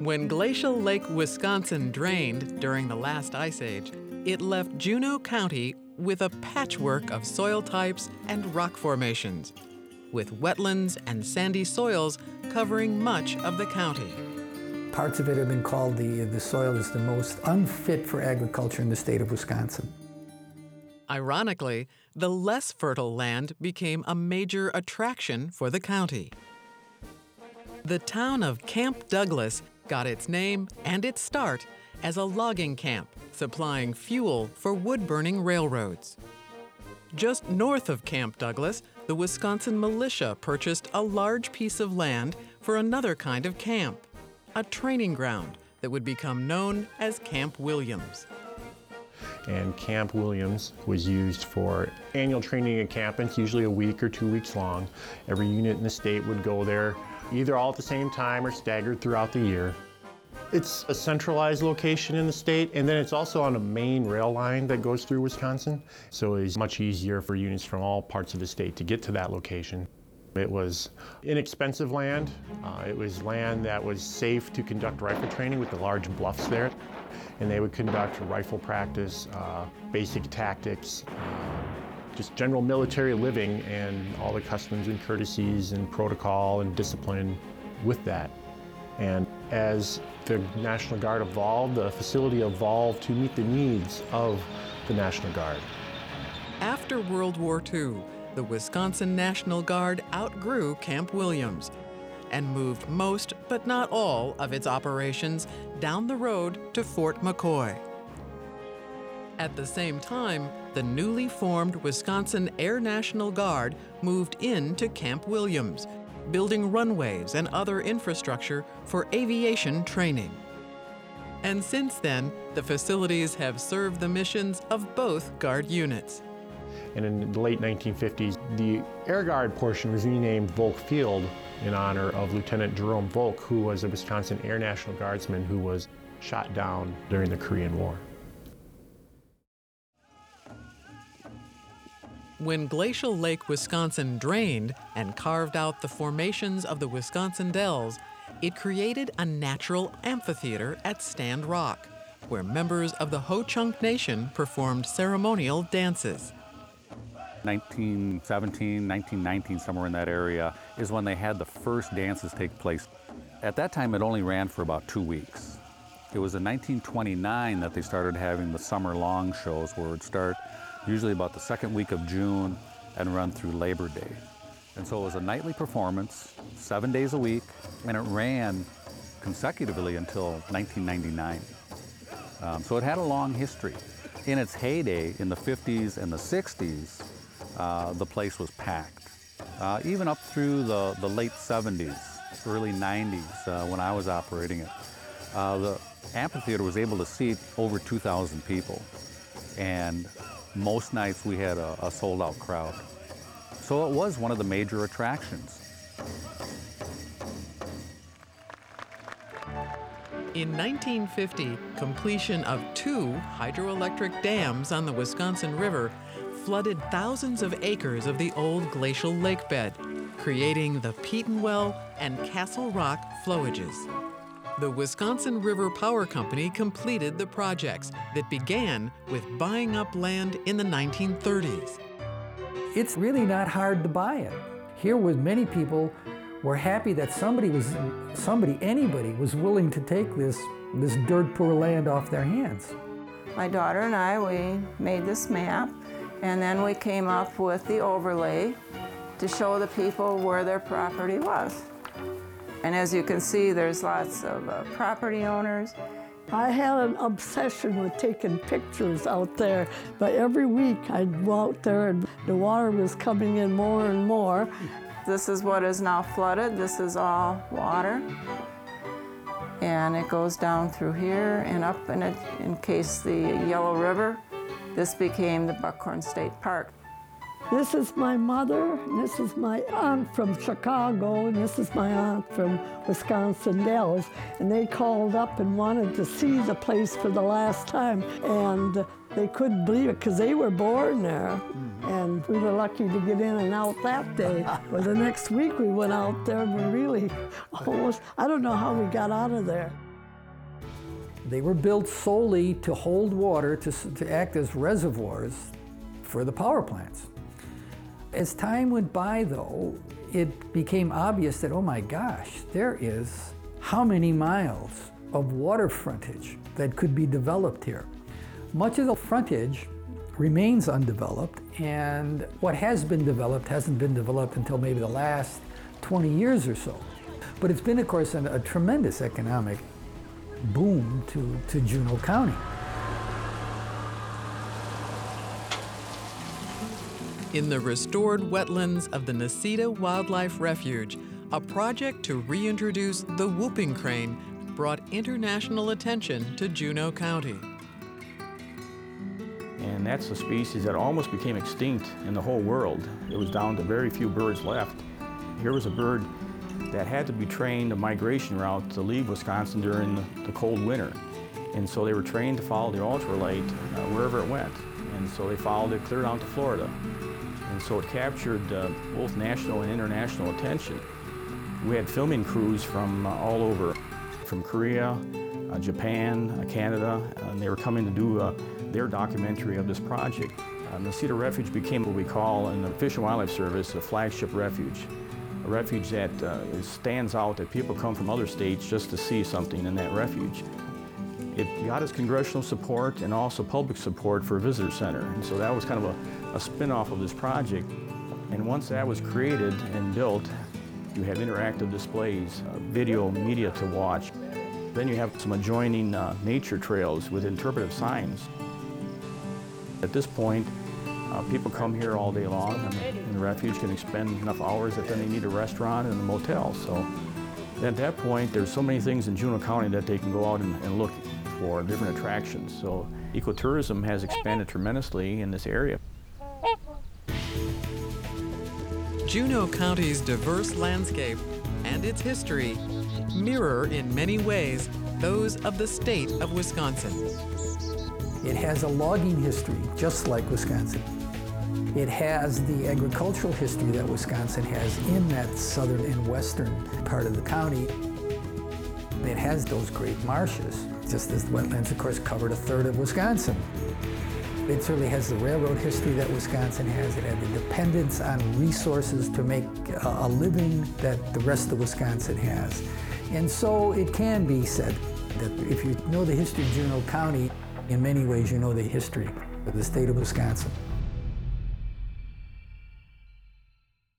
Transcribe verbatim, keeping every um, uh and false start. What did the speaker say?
When Glacial Lake, Wisconsin drained during the last ice age, it left Juneau County with a patchwork of soil types and rock formations, with wetlands and sandy soils covering much of the county. Parts of it have been called the, the soil is the most unfit for agriculture in the state of Wisconsin. Ironically, the less fertile land became a major attraction for the county. The town of Camp Douglas got its name and its start as a logging camp, supplying fuel for wood-burning railroads. Just north of Camp Douglas, the Wisconsin militia purchased a large piece of land for another kind of camp, a training ground that would become known as Camp Williams. And Camp Williams was used for annual training encampments, usually a week or two weeks long. Every unit in the state would go there, either all at the same time or staggered throughout the year. It's a centralized location in the state, and then it's also on a main rail line that goes through Wisconsin, so it's much easier for units from all parts of the state to get to that location. It was inexpensive land. Uh, it was land that was safe to conduct rifle training with the large bluffs there, and they would conduct rifle practice, uh, basic tactics, uh, just general military living, and all the customs and courtesies and protocol and discipline with that. And as the National Guard evolved, the facility evolved to meet the needs of the National Guard. After World War Two, the Wisconsin National Guard outgrew Camp Williams and moved most, but not all, of its operations down the road to Fort McCoy. At the same time, the newly formed Wisconsin Air National Guard moved into Camp Williams, building runways and other infrastructure for aviation training. And since then, the facilities have served the missions of both Guard units. And in the late nineteen fifties, the Air Guard portion was renamed Volk Field in honor of Lieutenant Jerome Volk, who was a Wisconsin Air National Guardsman who was shot down during the Korean War. When Glacial Lake, Wisconsin drained and carved out the formations of the Wisconsin Dells, it created a natural amphitheater at Stand Rock, where members of the Ho-Chunk Nation performed ceremonial dances. nineteen seventeen, nineteen nineteen, somewhere in that area, is when they had the first dances take place. At that time, it only ran for about two weeks. It was in nineteen twenty-nine that they started having the summer long shows, where it would start usually about the second week of June and run through Labor Day. And so it was a nightly performance, seven days a week, and it ran consecutively until nineteen ninety-nine. Um, so it had a long history. In its heyday, in the fifties and the sixties, uh, the place was packed. Uh, even up through the, the late seventies, early nineties, uh, when I was operating it, uh, the amphitheater was able to seat over two thousand people. And most nights we had a, a sold-out crowd. So it was one of the major attractions. In nineteen fifty, completion of two hydroelectric dams on the Wisconsin River flooded thousands of acres of the old glacial lake bed, creating the Petenwell and Castle Rock flowages. The Wisconsin River Power Company completed the projects that began with buying up land in the nineteen thirties. It's really not hard to buy it. Here was many people were happy that somebody was, somebody, anybody was willing to take this, this dirt poor land off their hands. My daughter and I, we made this map, and then we came up with the overlay to show the people where their property was. And as you can see, there's lots of uh, property owners. I had an obsession with taking pictures out there, but every week I'd go out there and the water was coming in more and more. This is what is now flooded. This is all water. And it goes down through here and up, and it, in case the Yellow River, this became the Buckhorn State Park. This is my mother, and this is my aunt from Chicago, and this is my aunt from Wisconsin Dells. And they called up and wanted to see the place for the last time, and they couldn't believe it because they were born there. And we were lucky to get in and out that day. But the next week we went out there and we really almost, I don't know how we got out of there. They were built solely to hold water, to, to act as reservoirs for the power plants. As time went by, though, it became obvious that, oh my gosh, there is how many miles of water frontage that could be developed here. Much of the frontage remains undeveloped, and what has been developed hasn't been developed until maybe the last twenty years or so. But it's been, of course, an, a tremendous economic boom to, to Juneau County. In the restored wetlands of the Necedah Wildlife Refuge, a project to reintroduce the whooping crane brought international attention to Juneau County. And that's a species that almost became extinct in the whole world. It was down to very few birds left. Here was a bird that had to be trained a migration route to leave Wisconsin during the, the cold winter. And so they were trained to follow the ultralight uh, wherever it went. And so they followed it clear down to Florida. And so it captured uh, both national and international attention. We had filming crews from uh, all over, from Korea, uh, Japan, uh, Canada, and they were coming to do uh, their documentary of this project. Uh, Necedah Refuge became what we call in the Fish and Wildlife Service a flagship refuge. A refuge that uh, stands out, that people come from other states just to see something in that refuge. It got us congressional support and also public support for a visitor center. And so that was kind of a, a spin-off of this project. And once that was created and built, you have interactive displays, uh, video media to watch. Then you have some adjoining uh, nature trails with interpretive signs. At this point, Uh, people come here all day long, and, and the refuge can expend enough hours that then they need a restaurant and a motel. So at that point, there's so many things in Juneau County that they can go out and, and look for, different attractions. So ecotourism has expanded tremendously in this area. Juneau County's diverse landscape and its history mirror in many ways those of the state of Wisconsin. It has a logging history, just like Wisconsin. It has the agricultural history that Wisconsin has in that southern and western part of the county. It has those great marshes, just as the wetlands, of course, covered a third of Wisconsin. It certainly has the railroad history that Wisconsin has. It had the dependence on resources to make a living that the rest of Wisconsin has. And so it can be said that if you know the history of Juneau County, in many ways you know the history of the state of Wisconsin.